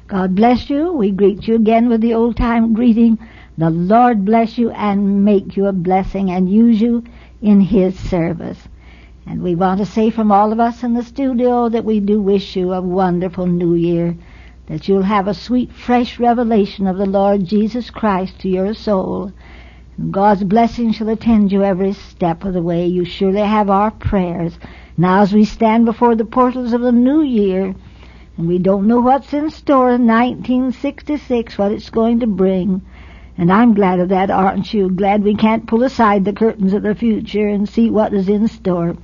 God bless you. We greet you again with the old-time greeting. The Lord bless you and make you a blessing and use you in His service. And we want to say from all of us in the studio that we do wish you a wonderful new year, that you'll have a sweet, fresh revelation of the Lord Jesus Christ to your soul. And God's blessing shall attend you every step of the way. You surely have our prayers. Now as we stand before the portals of the new year, and we don't know what's in store in 1966, what it's going to bring. And I'm glad of that, aren't you? Glad we can't pull aside the curtains of the future and see what is in store.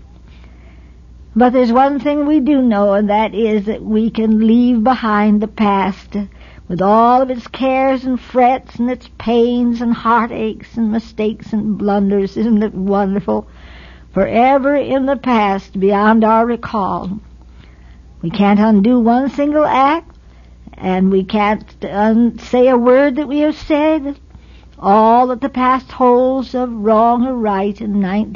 But there's one thing we do know, and that is that we can leave behind the past with all of its cares and frets and its pains and heartaches and mistakes and blunders. Isn't it wonderful? Forever in the past, beyond our recall. We can't undo one single act, and we can't say a word that we have said. All that the past holds of wrong or right in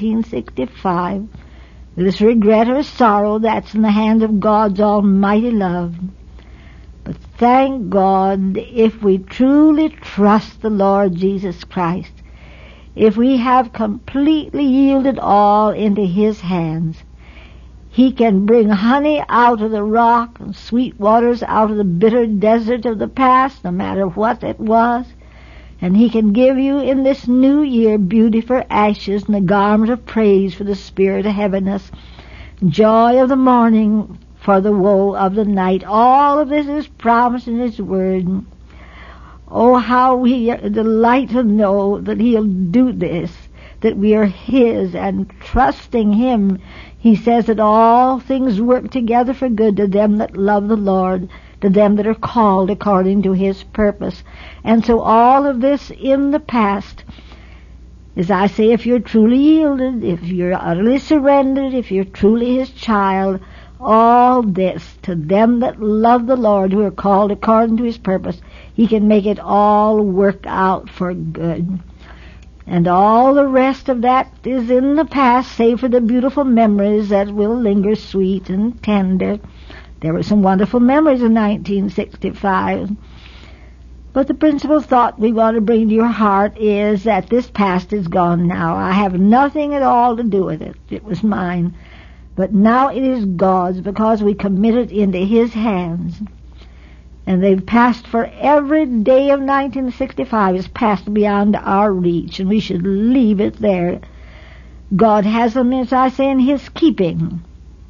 1965, this regret or sorrow, that's in the hands of God's almighty love. But thank God, if we truly trust the Lord Jesus Christ, if we have completely yielded all into His hands, He can bring honey out of the rock and sweet waters out of the bitter desert of the past, no matter what it was. And He can give you in this new year beauty for ashes and a garment of praise for the spirit of heaviness, joy of the morning for the woe of the night. All of this is promised in His word. Oh, how we delight to know that He'll do this, that we are His, and trusting Him. He says that all things work together for good to them that love the Lord, to them that are called according to His purpose. And so all of this in the past, as I say, if you're truly yielded, if you're utterly surrendered, if you're truly His child, all this to them that love the Lord, who are called according to His purpose, He can make it all work out for good. And all the rest of that is in the past, save for the beautiful memories that will linger sweet and tender. There were some wonderful memories in 1965. But the principal thought we want to bring to your heart is that this past is gone now. I have nothing at all to do with it. It was mine. But now it is God's, because we commit it into His hands. And they've passed for every day of 1965 is passed beyond our reach, and we should leave it there. God has them, as I say, in His keeping.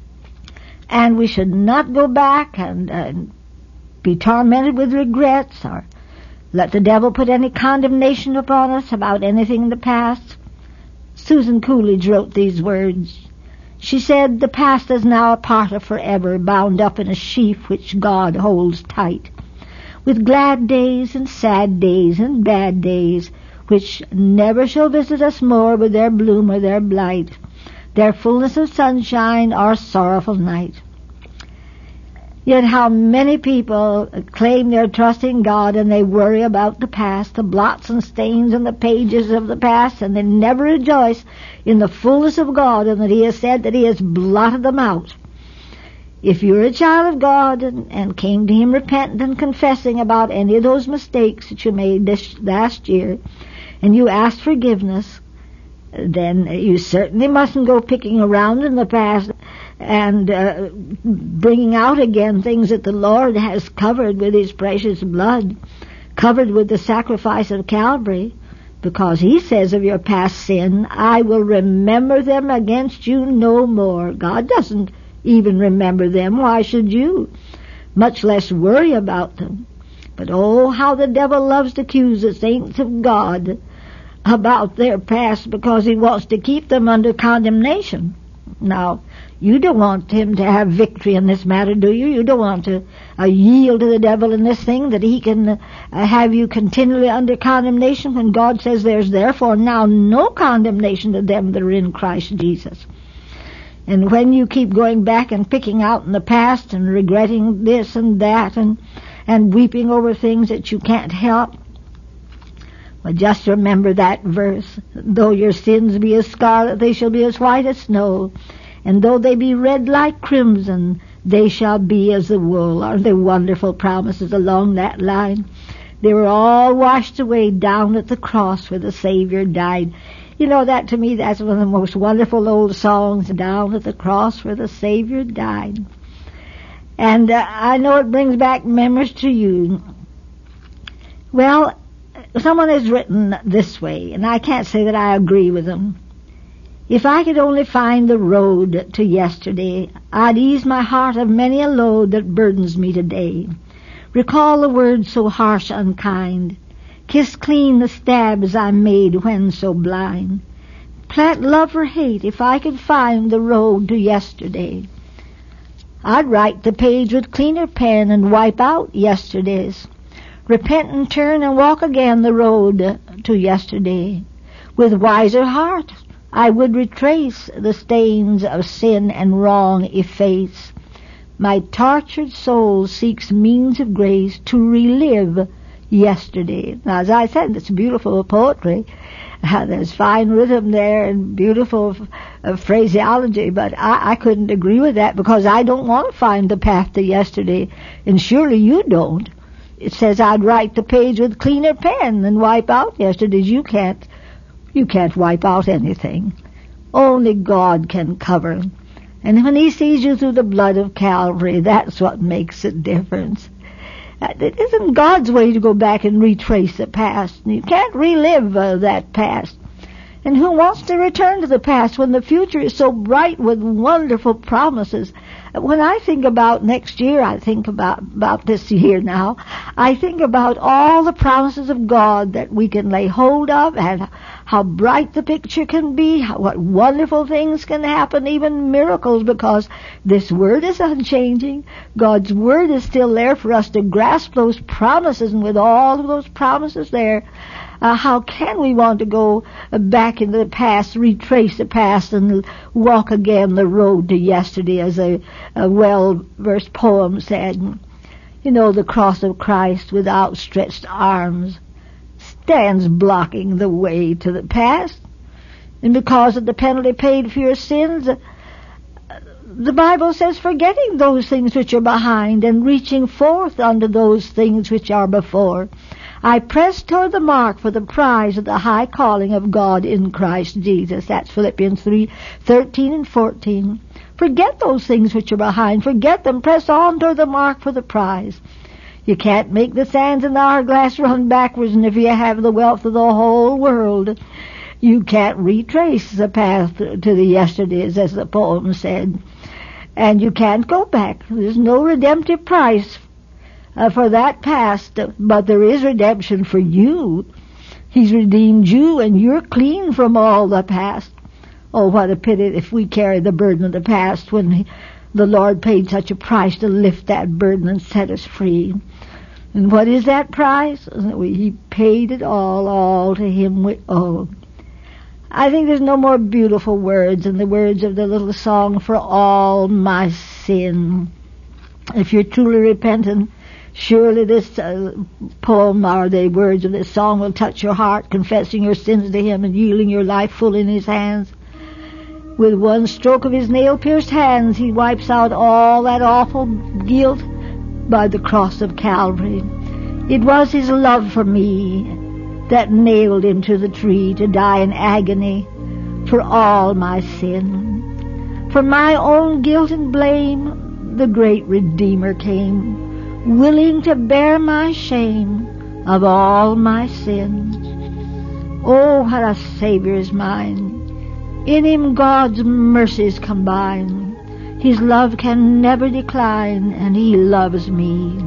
And we should not go back and be tormented with regrets, or let the devil put any condemnation upon us about anything in the past. Susan Coolidge wrote these words. She said, "The past is now a part of forever, bound up in a sheaf which God holds tight, with glad days and sad days and bad days, which never shall visit us more with their bloom or their blight, their fullness of sunshine or sorrowful night." Yet how many people claim their trust in God, and they worry about the past, the blots and stains on the pages of the past, and they never rejoice in the fullness of God, and that He has said that He has blotted them out. If you're a child of God and came to Him repentant and confessing about any of those mistakes that you made this last year, and you asked forgiveness, then you certainly mustn't go picking around in the past and bringing out again things that the Lord has covered with His precious blood, covered with the sacrifice of Calvary, because He says of your past sin, "I will remember them against you no more." God doesn't even remember them. Why should you? Much less worry about them. But oh, how the devil loves to accuse the saints of God about their past, because he wants to keep them under condemnation. Now, you don't want him to have victory in this matter, do you? You don't want to yield to the devil in this thing, that he can have you continually under condemnation, when God says there's therefore now no condemnation to them that are in Christ Jesus. And when you keep going back and picking out in the past and regretting this and that and weeping over things that you can't help, well, just remember that verse. "Though your sins be as scarlet, they shall be as white as snow. And though they be red like crimson, They shall be as the wool. Aren't they wonderful promises along that line? They were all washed away down at the cross where the Savior died. You know, that to me, that's one of the most wonderful old songs, down at the cross where the Savior died. And I know it brings back memories to you. Well, someone has written this way, and I can't say that I agree with them. If I could only find the road to yesterday, I'd ease my heart of many a load that burdens me today. Recall the words so harsh, unkind. Kiss clean the stabs I made when so blind. Plant love or hate if I could find the road to yesterday. I'd write the page with cleaner pen and wipe out yesterday's. Repent and turn and walk again the road to yesterday. With wiser heart I would retrace the stains of sin and wrong efface. My tortured soul seeks means of grace to relive yesterday. Now, as I said, it's beautiful poetry. There's fine rhythm there and beautiful phraseology, but I couldn't agree with that because I don't want to find the path to yesterday, and surely you don't. It says I'd write the page with cleaner pen and wipe out yesterday's. You can't wipe out anything. Only God can cover. And when He sees you through the blood of Calvary, that's what makes a difference. It isn't God's way to go back and retrace the past. You can't relive that past. And who wants to return to the past when the future is so bright with wonderful promises? When I think about next year, I think about this year now, I think about all the promises of God that we can lay hold of and how bright the picture can be, what wonderful things can happen, even miracles, because this Word is unchanging. God's Word is still there for us to grasp those promises, and with all of those promises there, how can we want to go back into the past, retrace the past, and walk again the road to yesterday, as a well-versed poem said? You know, the cross of Christ with outstretched arms stands blocking the way to the past. And because of the penalty paid for your sins, the Bible says, forgetting those things which are behind and reaching forth unto those things which are before, I press toward the mark for the prize of the high calling of God in Christ Jesus. That's Philippians 3:13 and 14. Forget those things which are behind. Forget them. Press on toward the mark for the prize. You can't make the sands in the hourglass run backwards, and if you have the wealth of the whole world, you can't retrace the path to the yesterdays, as the poem said. And you can't go back. There's no redemptive price for that past, but there is redemption for you. He's redeemed you, and you're clean from all the past. Oh, what a pity if we carry the burden of the past when the Lord paid such a price to lift that burden and set us free. And what is that price? He paid it all to Him we owe. I think there's no more beautiful words than the words of the little song, For All My Sin. If you're truly repentant, surely this poem or the words of this song will touch your heart, confessing your sins to Him and yielding your life fully in His hands. With one stroke of His nail-pierced hands, He wipes out all that awful guilt by the cross of Calvary. It was His love for me that nailed Him to the tree to die in agony for all my sin. For my own guilt and blame, the great Redeemer came, willing to bear my shame of all my sin. Oh, what a Savior is mine! In Him God's mercies combine. His love can never decline, and He loves me.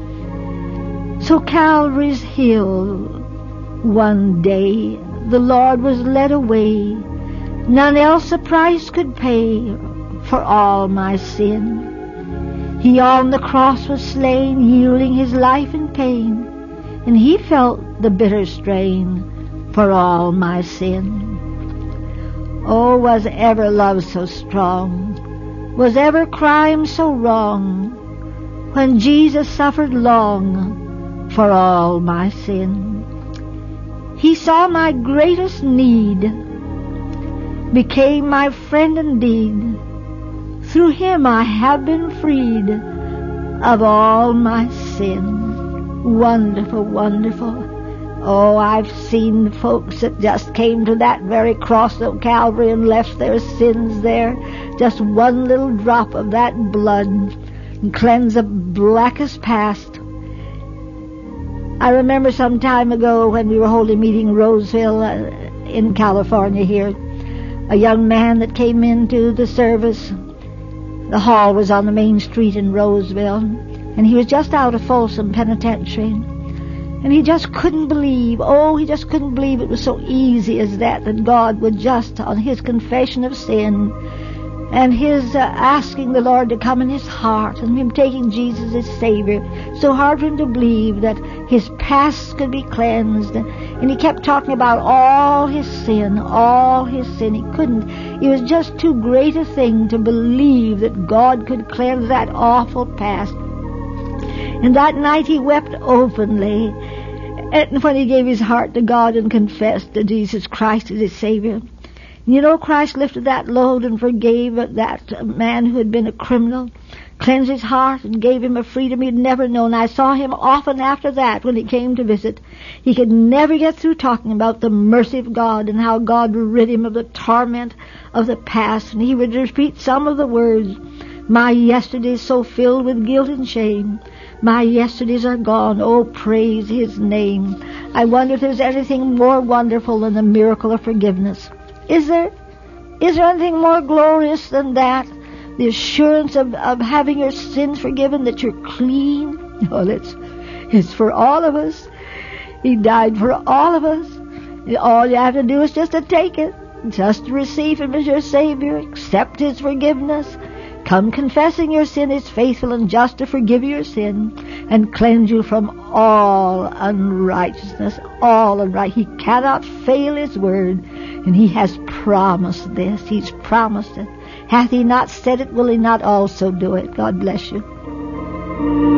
So Calvary's hill, one day the Lord was led away. None else a price could pay for all my sin. He on the cross was slain, yielding His life in pain, and He felt the bitter strain for all my sin. Oh, was ever love so strong? Was ever crime so wrong? When Jesus suffered long for all my sin. He saw my greatest need, became my friend indeed, Through him I have been freed of all my sin. Wonderful, wonderful. Oh, I've seen folks that just came to that very cross of Calvary and left their sins there. Just one little drop of that blood and cleanse the blackest past. I remember some time ago when we were holding a meeting in Roseville in California here, a young man that came into the service. The hall was on the main street in Roseville, and he was just out of Folsom Penitentiary. And he just couldn't believe, he just couldn't believe it was so easy as that God would just, on his confession of sin, and his asking the Lord to come in his heart, and him taking Jesus as Savior, so hard for him to believe that his past could be cleansed. And he kept talking about all his sin. He couldn't. It was just too great a thing to believe that God could cleanse that awful past. And that night he wept openly, and when he gave his heart to God and confessed to Jesus Christ as his Savior. You know, Christ lifted that load and forgave that man who had been a criminal, cleansed his heart and gave him a freedom he'd never known. I saw him often after that when he came to visit. He could never get through talking about the mercy of God and how God rid him of the torment of the past. And he would repeat some of the words, "My yesterdays so filled with guilt and shame. My yesterdays are gone. Oh, praise his name." I wonder if there's anything more wonderful than the miracle of forgiveness. Is there anything more glorious than that? The assurance of having your sins forgiven, that you're clean. Oh, it's for all of us. He died for all of us. All you have to do is just to take it, just to receive him as your Savior, accept his forgiveness. Come confessing your sin, is faithful and just to forgive your sin and cleanse you from all unrighteousness, all unrighteousness. He cannot fail his word, and he has promised this. He's promised it. Hath he not said it, will he not also do it? God bless you.